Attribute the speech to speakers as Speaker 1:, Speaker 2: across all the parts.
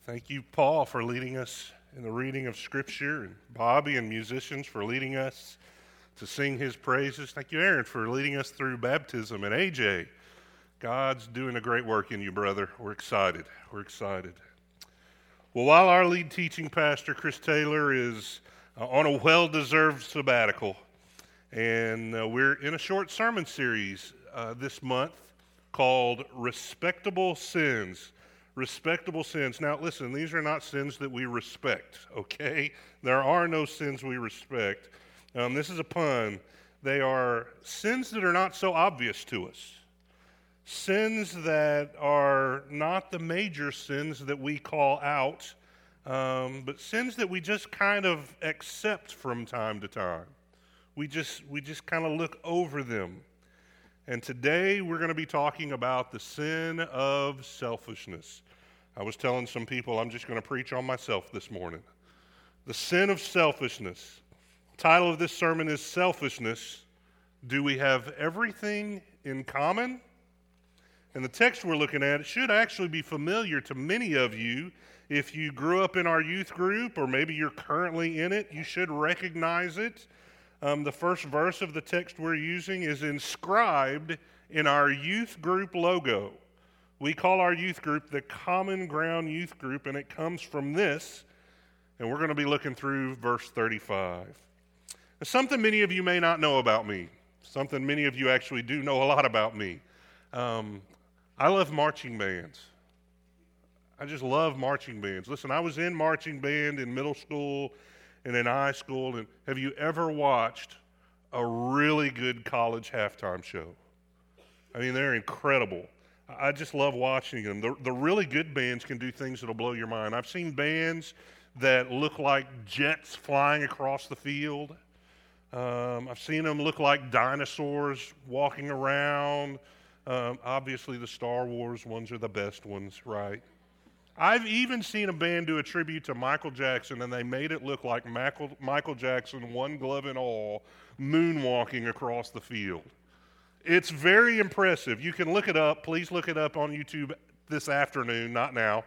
Speaker 1: Thank you, Paul, for leading us in the reading of Scripture, and Bobby and musicians for leading us to sing his praises. Thank you, Aaron, for leading us through baptism, and AJ, God's doing a great work in you, brother. We're excited. We're excited. Well, while our lead teaching pastor, Chris Taylor, is on a well-deserved sabbatical, and we're in a short sermon series this month called Respectable Sins. Respectable sins. Now, listen, these are not sins that we respect, okay? There are no sins we respect. This is a pun. They are sins that are not so obvious to us. Sins that are not the major sins that we call out, but sins that we just kind of accept from time to time. We just kind of look over them. And today we're going to be talking about the sin of selfishness. I was telling some people I'm just going to preach on myself this morning. The sin of selfishness. The title of this sermon is Selfishness. Do we have everything in common? And the text we're looking at, it should actually be familiar to many of you. If you grew up in our youth group, or maybe you're currently in it, you should recognize it. The first verse of the text we're using is inscribed in our youth group logo. We call our youth group the Common Ground Youth Group, and it comes from this, and we're going to be looking through verse 35. Now, something many of you may not know about me, something many of you actually do know a lot about me. I love marching bands. I just love marching bands. Listen, I was in marching band in middle school and in high school, and have you ever watched a really good college halftime show? I mean, they're incredible. I just love watching them. The really good bands can do things that'll blow your mind. I've seen bands that look like jets flying across the field. I've seen them look like dinosaurs walking around. Obviously, the Star Wars ones are the best ones, right? I've even seen a band do a tribute to Michael Jackson, and they made it look like Michael Jackson, one glove and all, moonwalking across the field. It's very impressive. You can look it up. Please look it up on YouTube this afternoon, not now.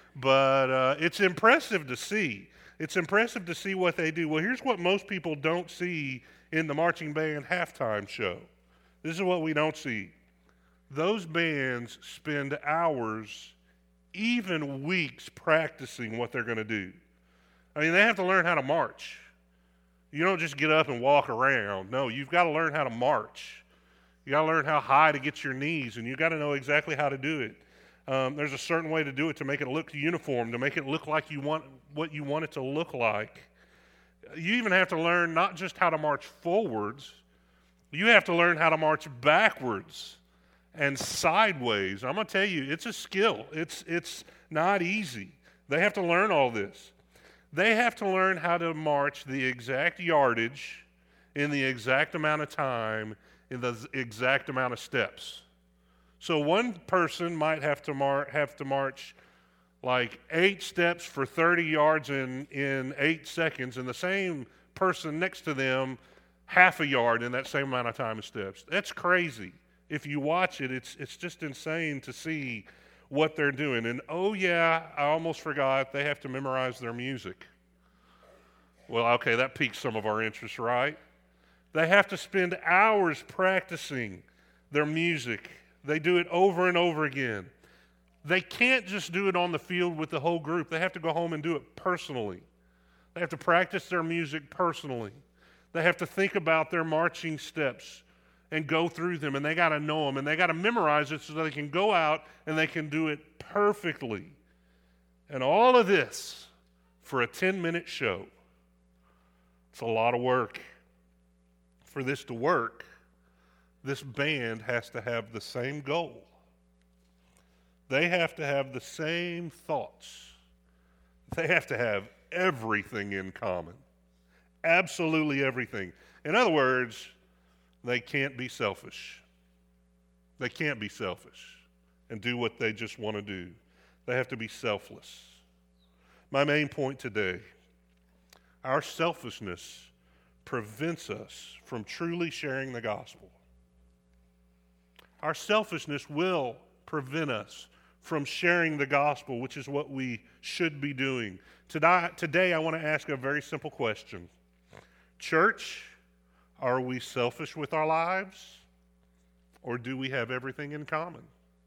Speaker 1: But it's impressive to see. It's impressive to see what they do. Well, here's what most people don't see in the marching band halftime show. This is what we don't see. Those bands spend hours, even weeks, practicing what they're going to do. I mean, they have to learn how to march. You don't just get up and walk around. No, you've got to learn how to march. You got to learn how high to get your knees, and you got to know exactly how to do it. There's a certain way to do it to make it look uniform, to make it look like you want what you want it to look like. You even have to learn not just how to march forwards, you have to learn how to march backwards and sideways. I'm going to tell you, it's a skill. It's not easy. They have to learn all this. They have to learn how to march the exact yardage in the exact amount of time in the exact amount of steps. So one person might have to march like 8 steps for 30 yards in 8 seconds, and the same person next to them half a yard in that same amount of time of steps. That's crazy. If you watch it, it's just insane to see what they're doing. And oh yeah, I almost forgot, they have to memorize their music. Well, okay, that piques some of our interest, right? They have to spend hours practicing their music. They do it over and over again. They can't just do it on the field with the whole group. They have to go home and do it personally. They have to practice their music personally. They have to think about their marching steps and go through them, and they got to know them, and they got to memorize it so they can go out and they can do it perfectly. And all of this for a 10-minute show. It's a lot of work. For this to work, this band has to have the same goal. They have to have the same thoughts. They have to have everything in common. Absolutely everything. In other words, they can't be selfish. They can't be selfish and do what they just want to do. They have to be selfless. My main point today, our selfishness prevents us from truly sharing the gospel. Our selfishness will prevent us from sharing the gospel, which is what we should be doing. Today I want to ask a very simple question. Church, are we selfish with our lives, or do we have everything in common?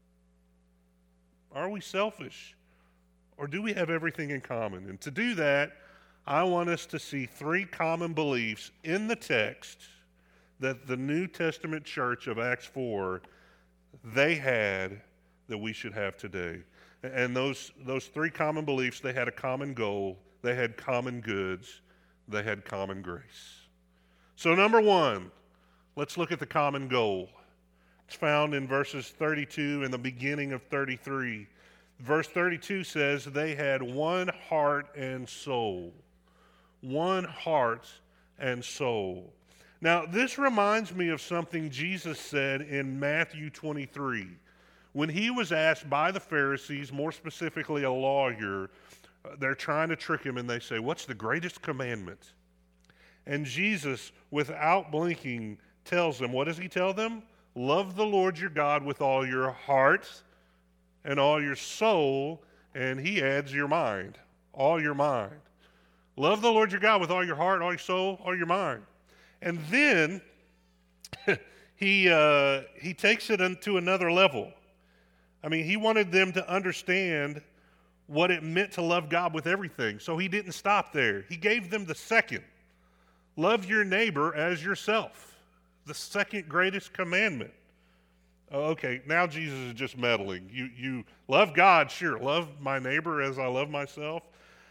Speaker 1: Are we selfish, or do we have everything in common? And to do that, I want us to see three common beliefs in the text that the New Testament church of Acts 4, they had that we should have today. And those three common beliefs, they had a common goal, they had common goods, they had common grace. So number one, let's look at the common goal. It's found in verses 32 and the beginning of 33. Verse 32 says they had one heart and soul. One heart and soul. Now, this reminds me of something Jesus said in Matthew 23. When he was asked by the Pharisees, more specifically a lawyer, they're trying to trick him and they say, "What's the greatest commandment?" And Jesus, without blinking, tells them, what does he tell them? Love the Lord your God with all your heart and all your soul, and he adds your mind, all your mind. Love the Lord your God with all your heart, all your soul, all your mind. And then he takes it to another level. I mean, he wanted them to understand what it meant to love God with everything. So he didn't stop there. He gave them the second. Love your neighbor as yourself. The second greatest commandment. Okay, now Jesus is just meddling. You love God, sure. Love my neighbor as I love myself.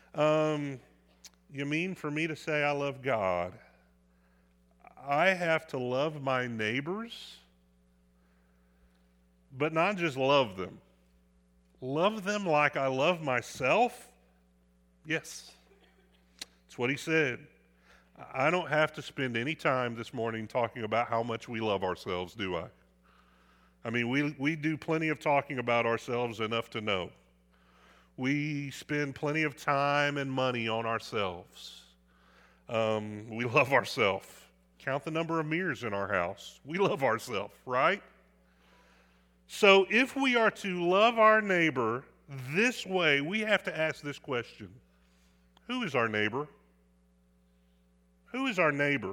Speaker 1: You mean for me to say I love God, I have to love my neighbors, but not just love them. Love them like I love myself? Yes. That's what he said. I don't have to spend any time this morning talking about how much we love ourselves, do I? I mean, we do plenty of talking about ourselves enough to know. We spend plenty of time and money on ourselves. We love ourselves. Count the number of mirrors in our house. We love ourselves, right? So if we are to love our neighbor this way, we have to ask this question. Who is our neighbor? Who is our neighbor?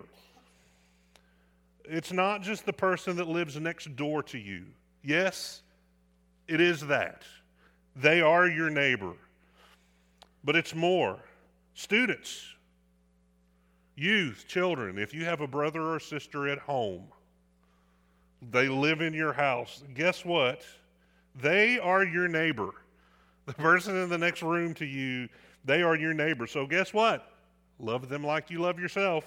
Speaker 1: It's not just the person that lives next door to you. Yes, it is that. They are your neighbor. But it's more. Students, youth, children, if you have a brother or sister at home, they live in your house, guess what? They are your neighbor. The person in the next room to you, they are your neighbor. So guess what? Love them like you love yourself.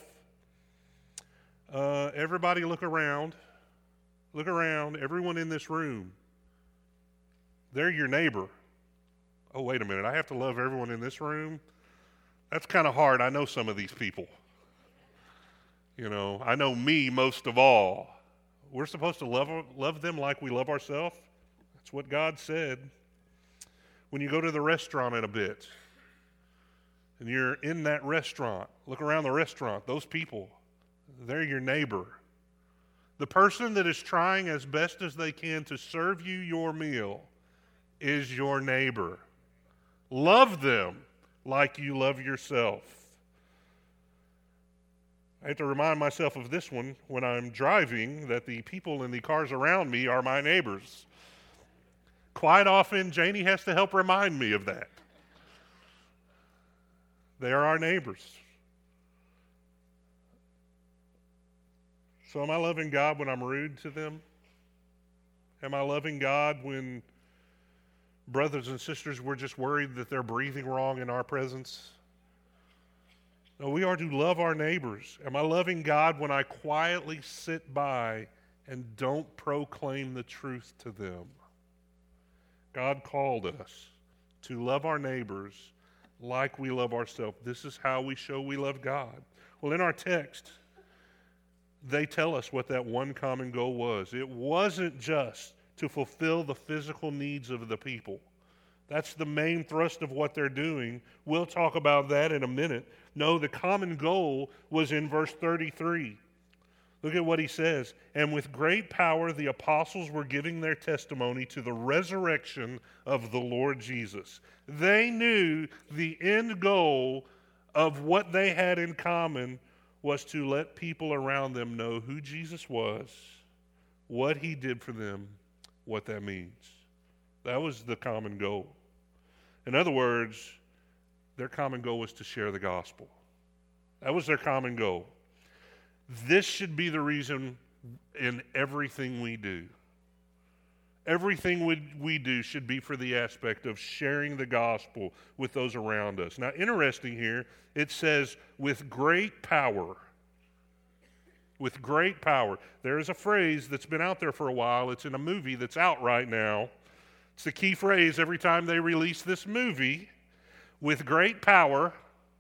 Speaker 1: Everybody look around. Look around. Everyone in this room. They're your neighbor. Oh, wait a minute. I have to love everyone in this room? That's kind of hard. I know some of these people. You know, I know me most of all. We're supposed to love them like we love ourselves. That's what God said. When you go to the restaurant in a bit, and you're in that restaurant, look around the restaurant, those people, they're your neighbor. The person that is trying as best as they can to serve you your meal is your neighbor. Love them like you love yourself. I have to remind myself of this one when I'm driving, that the people in the cars around me are my neighbors. Quite often, Janie has to help remind me of that. They are our neighbors. So am I loving God when I'm rude to them? Am I loving God when brothers and sisters, we're just worried that they're breathing wrong in our presence? No, we are to love our neighbors. Am I loving God when I quietly sit by and don't proclaim the truth to them? God called us to love our neighbors like we love ourselves. This is how we show we love God. Well, in our text, they tell us what that one common goal was. It wasn't just to fulfill the physical needs of the people. That's the main thrust of what they're doing. We'll talk about that in a minute. No, the common goal was in verse 33. Look at what he says. And with great power the apostles were giving their testimony to the resurrection of the Lord Jesus. They knew the end goal of what they had in common was to let people around them know who Jesus was, what he did for them, what that means. That was the common goal. In other words, their common goal was to share the gospel. That was their common goal. This should be the reason in everything we do. Everything we do should be for the aspect of sharing the gospel with those around us. Now, interesting here, it says, with great power. With great power. There's a phrase that's been out there for a while. It's in a movie that's out right now. It's the key phrase every time they release this movie. With great power.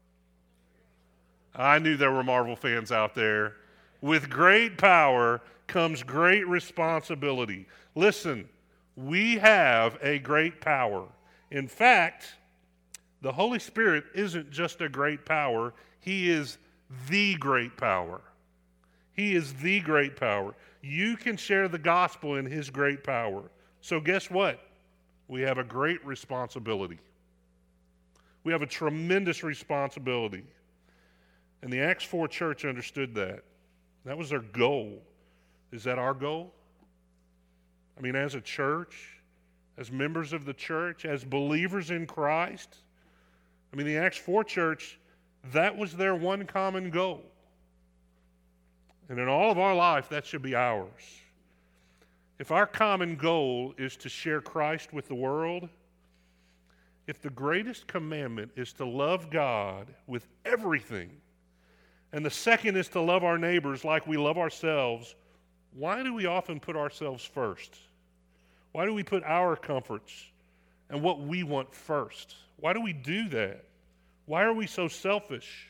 Speaker 1: I knew there were Marvel fans out there. With great power comes great responsibility. Listen, we have a great power. In fact, the Holy Spirit isn't just a great power. He is the great power. He is the great power. You can share the gospel in his great power. So guess what? We have a great responsibility. We have a tremendous responsibility. And the Acts 4 church understood that. That was their goal. Is that our goal? I mean, as a church, as members of the church, as believers in Christ, I mean, the Acts 4 church, that was their one common goal. And in all of our life, that should be ours. If our common goal is to share Christ with the world, if the greatest commandment is to love God with everything, and the second is to love our neighbors like we love ourselves, why do we often put ourselves first? Why do we put our comforts and what we want first? Why do we do that? Why are we so selfish?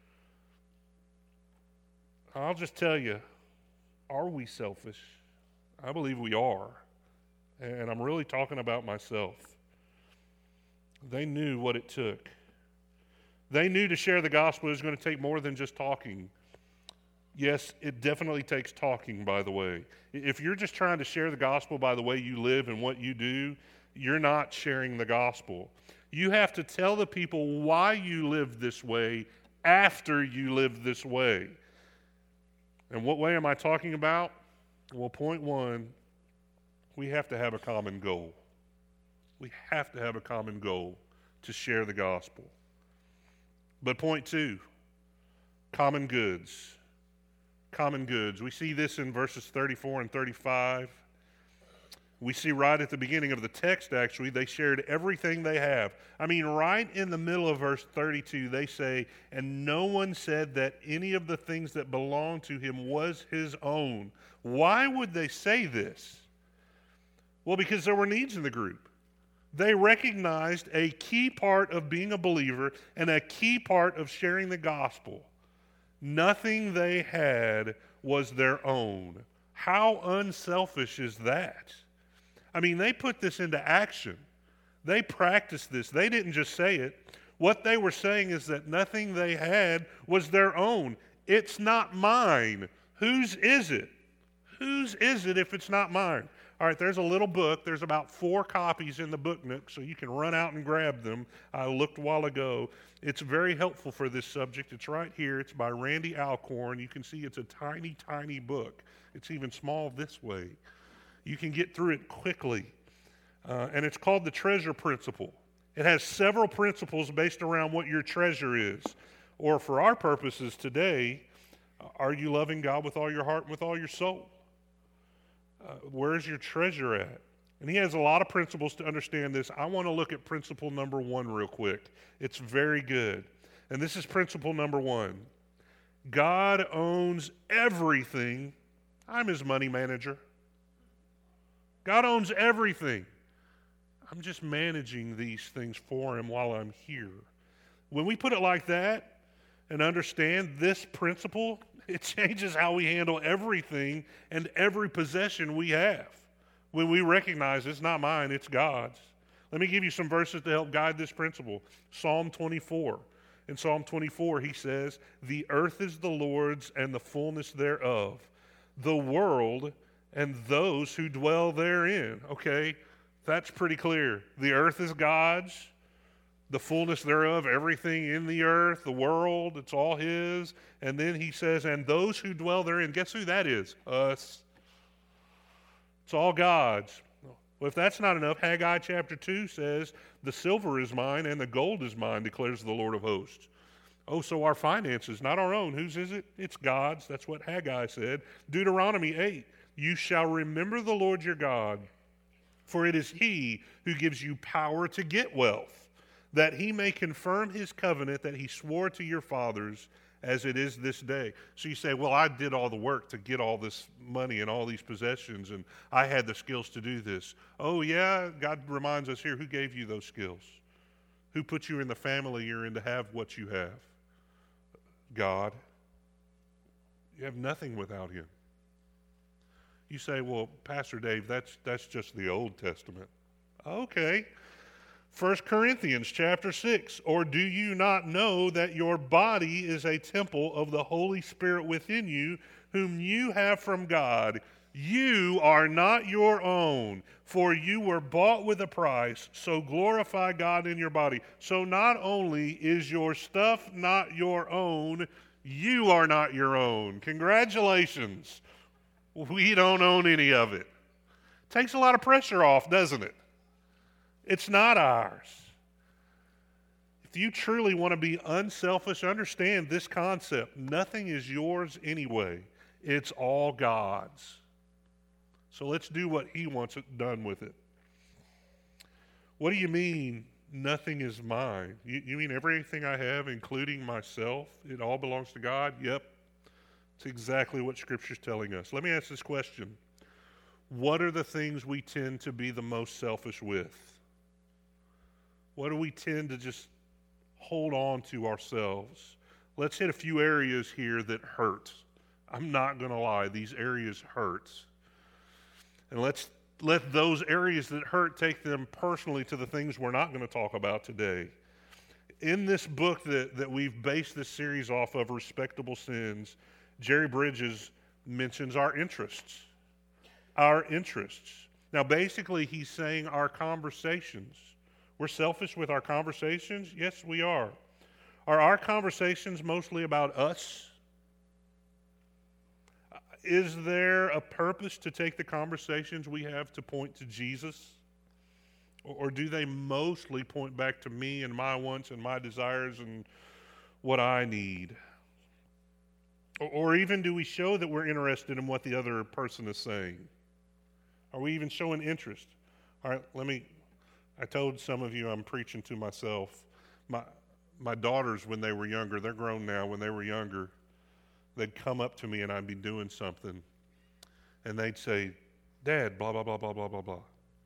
Speaker 1: I'll just tell you, are we selfish? I believe we are. And I'm really talking about myself. They knew what it took. They knew to share the gospel is going to take more than just talking. Yes, it definitely takes talking, by the way. If you're just trying to share the gospel by the way you live and what you do, you're not sharing the gospel. You have to tell the people why you live this way after you live this way. And what way am I talking about? Well, point one, we have to have a common goal. We have to have a common goal to share the gospel. But point two, common goods. Common goods. We see this in verses 34 and 35. We see right at the beginning of the text, actually, they shared everything they have. I mean, right in the middle of verse 32, they say, and no one said that any of the things that belonged to him was his own. Why would they say this? Well, because there were needs in the group. They recognized a key part of being a believer and a key part of sharing the gospel. Nothing they had was their own. How unselfish is that? I mean, they put this into action. They practiced this. They didn't just say it. What they were saying is that nothing they had was their own. It's not mine. Whose is it? Whose is it if it's not mine? All right, there's a little book. There's about 4 copies in the book nook, so you can run out and grab them. I looked a while ago. It's very helpful for this subject. It's right here. It's by Randy Alcorn. You can see it's a tiny, tiny book. It's even small this way. You can get through it quickly. And it's called The Treasure Principle. It has several principles based around what your treasure is. Or for our purposes today, are you loving God with all your heart and with all your soul? Where's your treasure at? And he has a lot of principles to understand this. I want to look at principle number 1 real quick. It's very good. And this is principle number 1. God owns everything. I'm his money manager. God owns everything. I'm just managing these things for him while I'm here. When we put it like that and understand this principle, it changes how we handle everything and every possession we have. When we recognize it's not mine, it's God's. Let me give you some verses to help guide this principle. Psalm 24. In Psalm 24, he says, "The earth is the Lord's and the fullness thereof, the world and those who dwell therein. Okay, that's pretty clear. The earth is God's, the fullness thereof, everything in the earth, the world, it's all His. And then He says, and those who dwell therein. Guess who that is? Us. It's all God's. Well, if that's not enough, Haggai chapter 2 says, the silver is mine and the gold is mine, declares the Lord of hosts. Oh, so our finances, not our own. Whose is it? It's God's. That's what Haggai said. Deuteronomy 8, you shall remember the Lord your God, for it is He who gives you power to get wealth, that He may confirm His covenant that He swore to your fathers as it is this day. So you say, well, I did all the work to get all this money and all these possessions, and I had the skills to do this. Oh, yeah, God reminds us here, who gave you those skills? Who put you in the family you're in to have what you have? God. You have nothing without Him. You say, well, Pastor Dave, that's just the Old Testament. Okay. 1 Corinthians chapter 6, or do you not know that your body is a temple of the Holy Spirit within you, whom you have from God? You are not your own, for you were bought with a price, so glorify God in your body. So not only is your stuff not your own, you are not your own. Congratulations. We don't own any of it. Takes a lot of pressure off, doesn't it? It's not ours. If you truly want to be unselfish, understand this concept. Nothing is yours anyway. It's all God's. So let's do what He wants it done with it. What do you mean, nothing is mine? You mean everything I have, including myself, it all belongs to God? Yep. It's exactly what Scripture's telling us. Let me ask this question. What are the things we tend to be the most selfish with? What do we tend to just hold on to ourselves? Let's hit a few areas here that hurt. I'm not going to lie, these areas hurt. And let's let those areas that hurt take them personally to the things we're not going to talk about today. In this book that we've based this series off of, Respectable Sins, Jerry Bridges mentions our interests. Our interests. Now, basically, he's saying our conversations. We're selfish with our conversations? Yes, we are. Are our conversations mostly about us? Is there a purpose to take the conversations we have to point to Jesus? Or do they mostly point back to me and my wants and my desires and what I need? Or even do we show that we're interested in what the other person is saying? Are we even showing interest? All right, I told some of you I'm preaching to myself. My daughters, when they were younger, they're grown now, when they were younger, they'd come up to me and I'd be doing something. And they'd say, Dad, blah, blah, blah, blah, blah, blah, blah.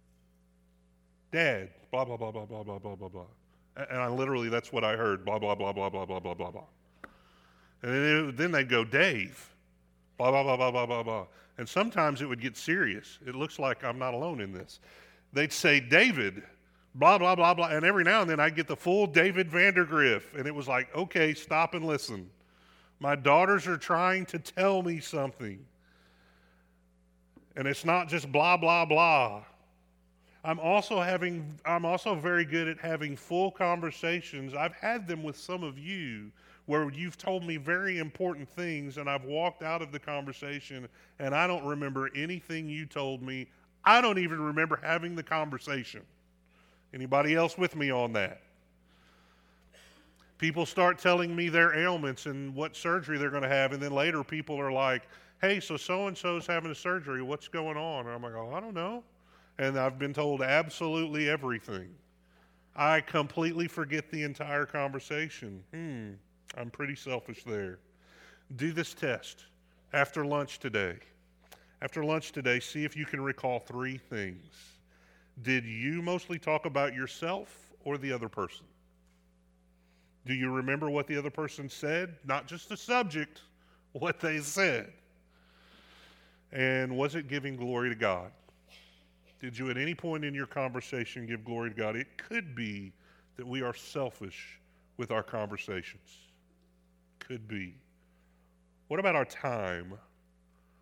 Speaker 1: Dad, blah, blah, blah, blah, blah, blah, blah, blah, blah. And I literally, that's what I heard, blah, blah, blah, blah, blah, blah, blah, blah, blah. And then they'd go, Dave, blah, blah, blah, blah, blah, blah, blah. And sometimes it would get serious. It looks like I'm not alone in this. They'd say, David, blah, blah, blah, blah. And every now and then I'd get the full David Vandergriff. And it was like, okay, stop and listen. My daughters are trying to tell me something. And it's not just blah, blah, blah. I'm also very good at having full conversations. I've had them with some of you where you've told me very important things and I've walked out of the conversation and I don't remember anything you told me. I don't even remember having the conversation. Anybody else with me on that? People start telling me their ailments and what surgery they're going to have, and then later people are like, hey, so-and-so's having a surgery. What's going on? And I'm like, oh, I don't know. And I've been told absolutely everything. I completely forget the entire conversation. I'm pretty selfish there. Do this test after lunch today. After lunch today, see if you can recall 3 things. Did you mostly talk about yourself or the other person? Do you remember what the other person said? Not just the subject, what they said. And was it giving glory to God? Did you at any point in your conversation give glory to God? It could be that we are selfish with our conversations. Could be. What about our time?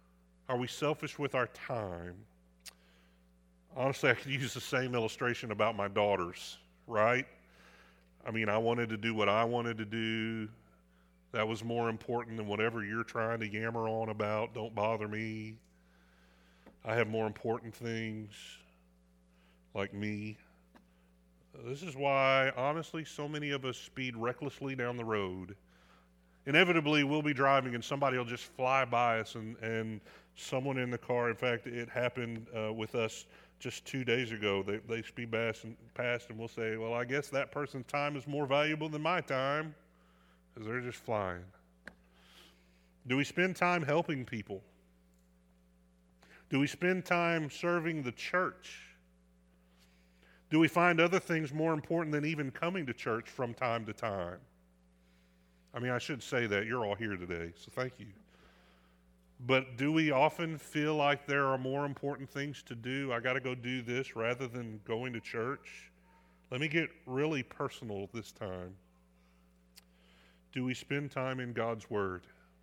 Speaker 1: Are we selfish with our time? Honestly, I could use the same illustration about my daughters, right? I mean, I wanted to do what I wanted to do. That was more important than whatever you're trying to yammer on about. Don't bother me. I have more important things, like me. This is why, honestly, so many of us speed recklessly down the road. Inevitably, we'll be driving and somebody will just fly by us, and someone in the car, in fact, it happened with us just 2 days ago. They speed past and we'll say, well, I guess that person's time is more valuable than my time, because they're just flying. Do we spend time helping people? Do we spend time serving the church? Do we find other things more important than even coming to church from time to time? I mean, I should say that. You're all here today, so thank you. But do we often feel like there are more important things to do? I got to go do this rather than going to church? Let me get really personal this time. Do we spend time in God's Word?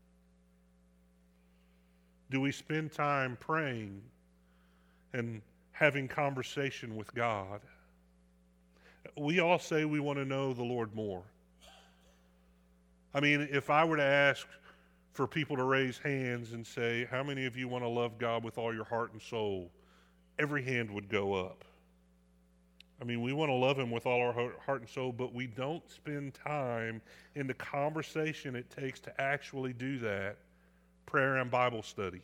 Speaker 1: Do we spend time praying and having conversation with God? We all say we want to know the Lord more. I mean, if I were to ask for people to raise hands and say, how many of you want to love God with all your heart and soul? Every hand would go up. I mean, we want to love Him with all our heart and soul, but we don't spend time in the conversation it takes to actually do that. Prayer and Bible study.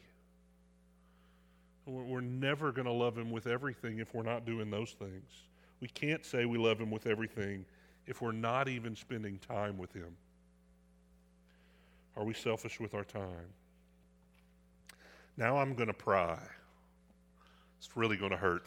Speaker 1: We're never going to love Him with everything if we're not doing those things. We can't say we love Him with everything if we're not even spending time with Him. Are we selfish with our time? Now I'm going to pry. It's really going to hurt.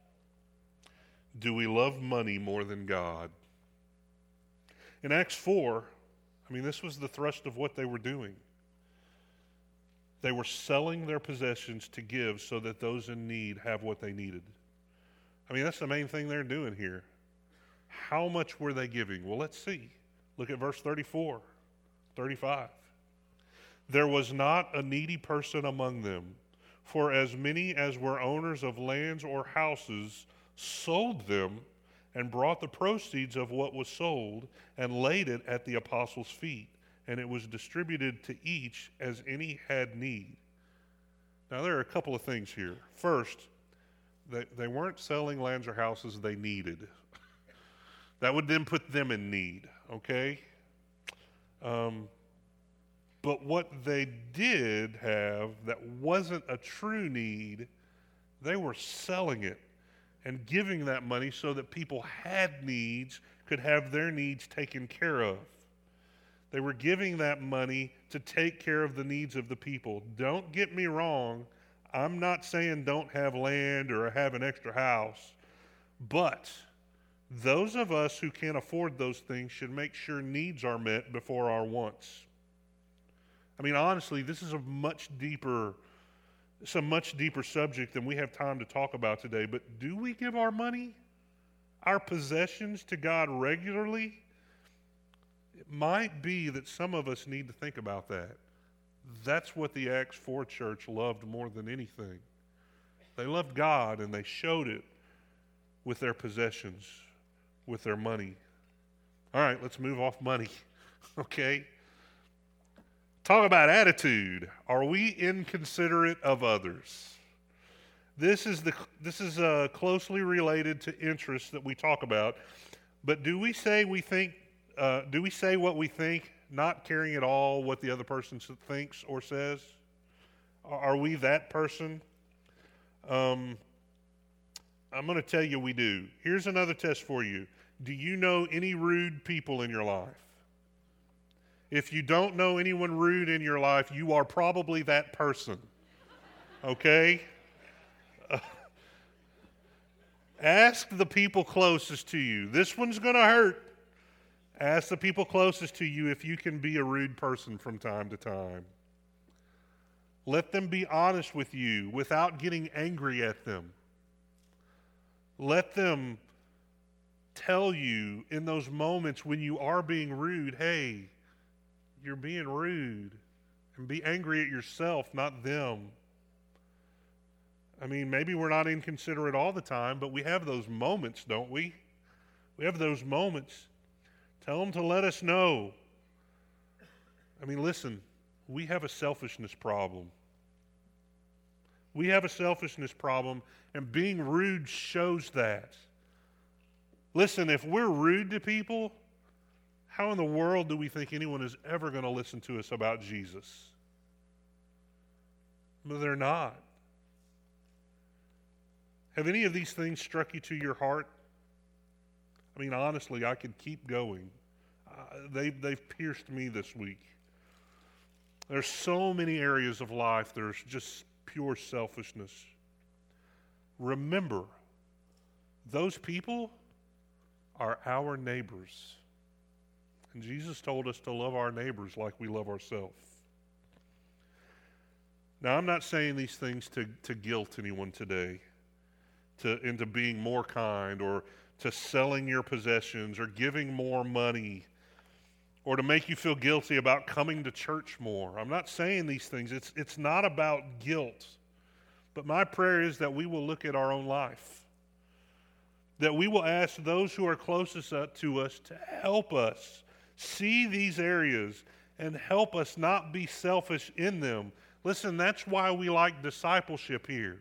Speaker 1: Do we love money more than God? In Acts 4, I mean, this was the thrust of what they were doing. They were selling their possessions to give so that those in need have what they needed. I mean, that's the main thing they're doing here. How much were they giving? Well, let's see. Look at verse 34, 35. There was not a needy person among them, for as many as were owners of lands or houses sold them and brought the proceeds of what was sold and laid it at the apostles' feet, and it was distributed to each as any had need. Now, there are a couple of things here. First, they weren't selling lands or houses they needed. That would then put them in need, okay? But what they did have that wasn't a true need, they were selling it and giving that money so that people had needs, could have their needs taken care of. They were giving that money to take care of the needs of the people. Don't get me wrong. I'm not saying don't have land or have an extra house, but those of us who can't afford those things should make sure needs are met before our wants. I mean, honestly, this is a much deeper subject than we have time to talk about today. But do we give our money, our possessions to God regularly? It might be that some of us need to think about that. That's what the Acts 4 church loved more than anything. They loved God, and they showed it with their possessions, with their money. All right, let's move off money, okay? Talk about attitude. Are we inconsiderate of others? This is closely related to interests that we talk about. But do we say what we think, not caring at all what the other person thinks or says? Are we that person? I'm going to tell you we do. Here's another test for you. Do you know any rude people in your life? If you don't know anyone rude in your life, you are probably that person. Okay? Ask the people closest to you. This one's going to hurt. Ask the people closest to you if you can be a rude person from time to time. Let them be honest with you without getting angry at them. Let them tell you in those moments when you are being rude, hey, you're being rude, and be angry at yourself, not them. I mean, maybe we're not inconsiderate all the time, but we have those moments, don't we? We have those moments. Tell them to let us know. I mean, listen, we have a selfishness problem. We have a selfishness problem, and being rude shows that. Listen, if we're rude to people, how in the world do we think anyone is ever going to listen to us about Jesus? No, they're not. Have any of these things struck you to your heart? I mean, honestly, I could keep going. They've pierced me this week. There's so many areas of life there's just pure selfishness. Remember, those people are our neighbors. And Jesus told us to love our neighbors like we love ourselves. Now, I'm not saying these things to guilt anyone today into being more kind or to selling your possessions or giving more money or to make you feel guilty about coming to church more. I'm not saying these things. It's not about guilt. But my prayer is that we will look at our own life, that we will ask those who are closest to us to help us see these areas and help us not be selfish in them. Listen, that's why we like discipleship here.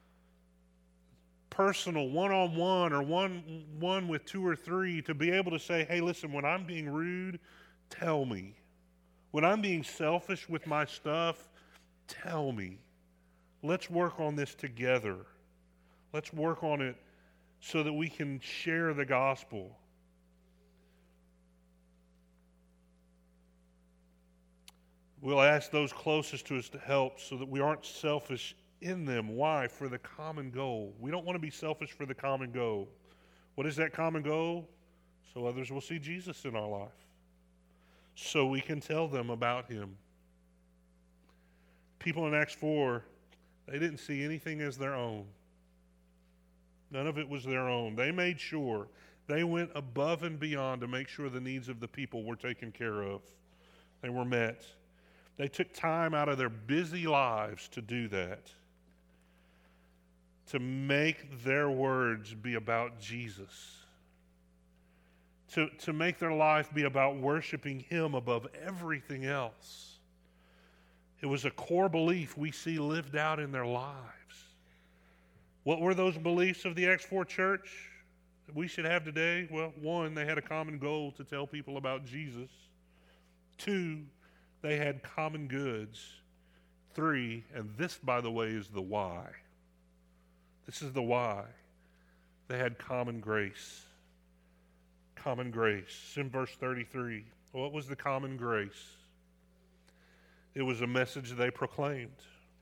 Speaker 1: Personal, one-on-one, or one with two or three, to be able to say, hey, listen, when I'm being rude, tell me. When I'm being selfish with my stuff, tell me. Let's work on this together. Let's work on it so that we can share the gospel. We'll ask those closest to us to help so that we aren't selfish in them. Why? For the common goal. We don't want to be selfish for the common goal. What is that common goal? So others will see Jesus in our life. So we can tell them about him. People in Acts 4, they didn't see anything as their own. None of it was their own. They made sure. They went above and beyond to make sure the needs of the people were taken care of. They were met. They took time out of their busy lives to do that, to make their words be about Jesus, to make their life be about worshiping him above everything else. It was a core belief we see lived out in their lives. What were those beliefs of the Acts 4 church that we should have today? Well, one, they had a common goal to tell people about Jesus. Two, they had common goods. Three, and this, by the way, is the why. This is the why. They had common grace. Common grace. In verse 33, what was the common grace? It was a message they proclaimed.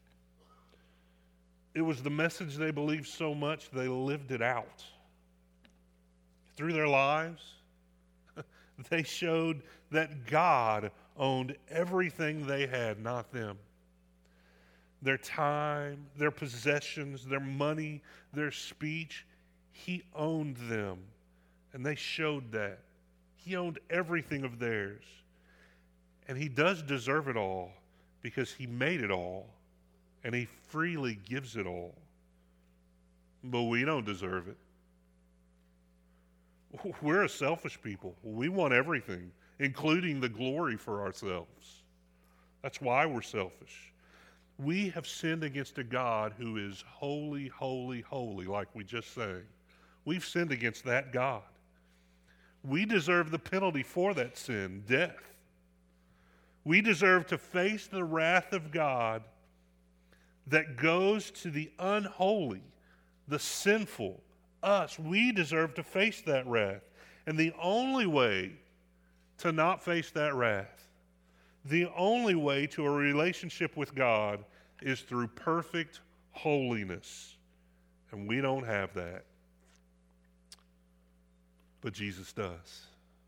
Speaker 1: It was the message they believed so much they lived it out. Through their lives, they showed that God owned everything they had, not them. Their time, their possessions, their money, their speech, he owned them. And they showed that. He owned everything of theirs. And he does deserve it all because he made it all. And he freely gives it all. But we don't deserve it. We're a selfish people. We want everything, including the glory for ourselves. That's why we're selfish. We have sinned against a God who is holy, holy, holy, like we just sang. We've sinned against that God. We deserve the penalty for that sin, death. We deserve to face the wrath of God that goes to the unholy, the sinful, us. We deserve to face that wrath. And the only way to not face that wrath, the only way to a relationship with God is through perfect holiness. And we don't have that. But Jesus does.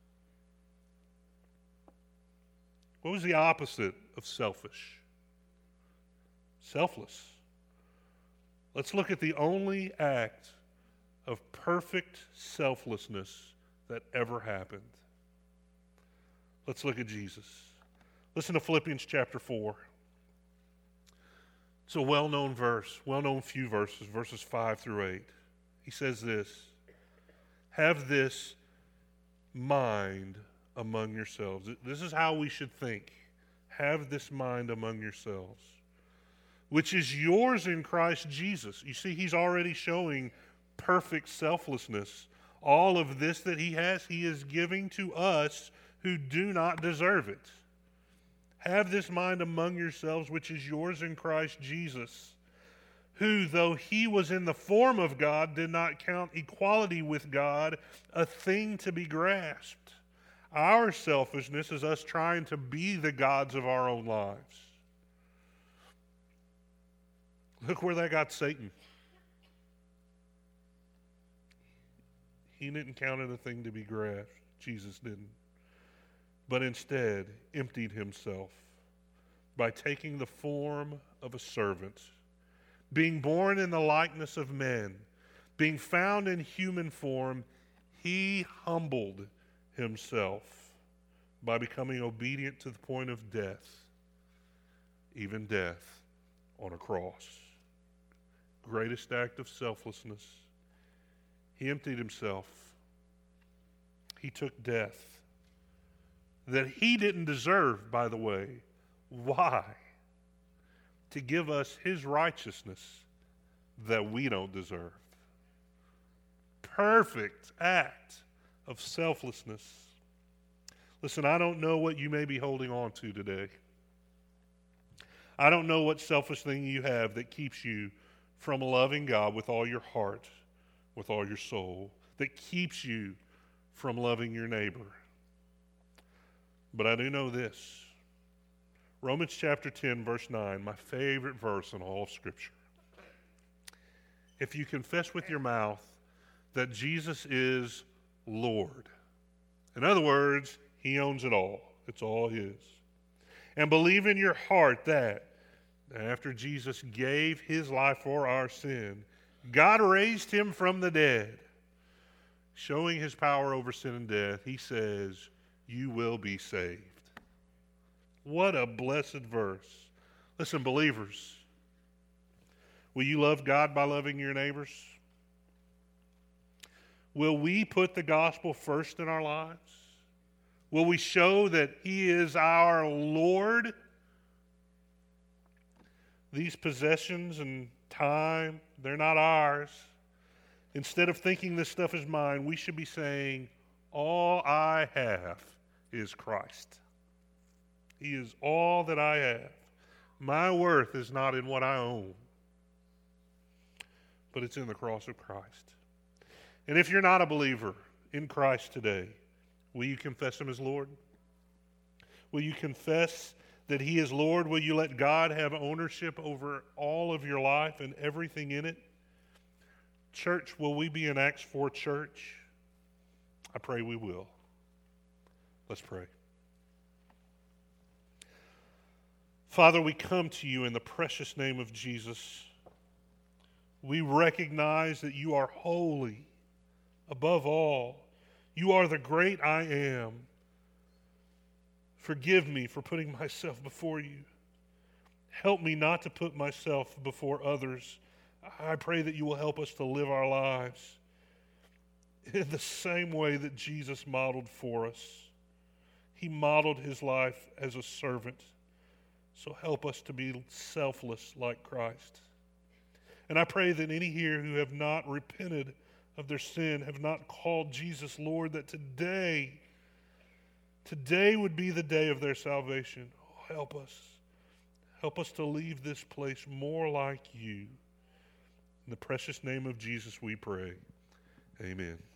Speaker 1: What was the opposite of selfish? Selfless. Let's look at the only act of perfect selflessness that ever happened. Let's look at Jesus. Listen to Philippians chapter 4. It's a well-known verse, well-known few verses, verses 5 through 8. He says this, have this mind among yourselves. This is how we should think. Have this mind among yourselves, which is yours in Christ Jesus. You see, he's already showing perfect selflessness. All of this that he has, he is giving to us who do not deserve it. Have this mind among yourselves, which is yours in Christ Jesus, who, though he was in the form of God, did not count equality with God a thing to be grasped. Our selfishness is us trying to be the gods of our own lives. Look where that got Satan. He didn't count it a thing to be grasped. Jesus didn't. But instead emptied himself by taking the form of a servant, being born in the likeness of men, being found in human form, he humbled himself by becoming obedient to the point of death, even death on a cross. Greatest act of selflessness. He emptied himself. He took death that he didn't deserve, by the way. Why? To give us his righteousness that we don't deserve. Perfect act of selflessness. Listen, I don't know what you may be holding on to today. I don't know what selfish thing you have that keeps you from loving God with all your heart, with all your soul, that keeps you from loving your neighbor. But I do know this. Romans chapter 10, verse 9, my favorite verse in all of Scripture. If you confess with your mouth that Jesus is Lord, in other words, he owns it all. It's all his. And believe in your heart that after Jesus gave his life for our sin, God raised him from the dead, showing his power over sin and death. He says, you will be saved. What a blessed verse. Listen, believers, will you love God by loving your neighbors? Will we put the gospel first in our lives? Will we show that he is our Lord? These possessions and time, they're not ours. Instead of thinking this stuff is mine, we should be saying, all I have is Christ. He is all that I have. My worth is not in what I own, but it's in the cross of Christ. And if you're not a believer in Christ today, will you confess him as Lord? Will you confess that he is Lord? Will you let God have ownership over all of your life and everything in it? Church, will we be an Acts 4 church? I pray we will. Let's pray. Father, we come to you in the precious name of Jesus. We recognize that you are holy above all. You are the great I am. Forgive me for putting myself before you. Help me not to put myself before others. I pray that you will help us to live our lives in the same way that Jesus modeled for us. He modeled his life as a servant. So help us to be selfless like Christ. And I pray that any here who have not repented of their sin, have not called Jesus Lord, that today would be the day of their salvation. Oh, help us. Help us to leave this place more like you. In the precious name of Jesus we pray. Amen.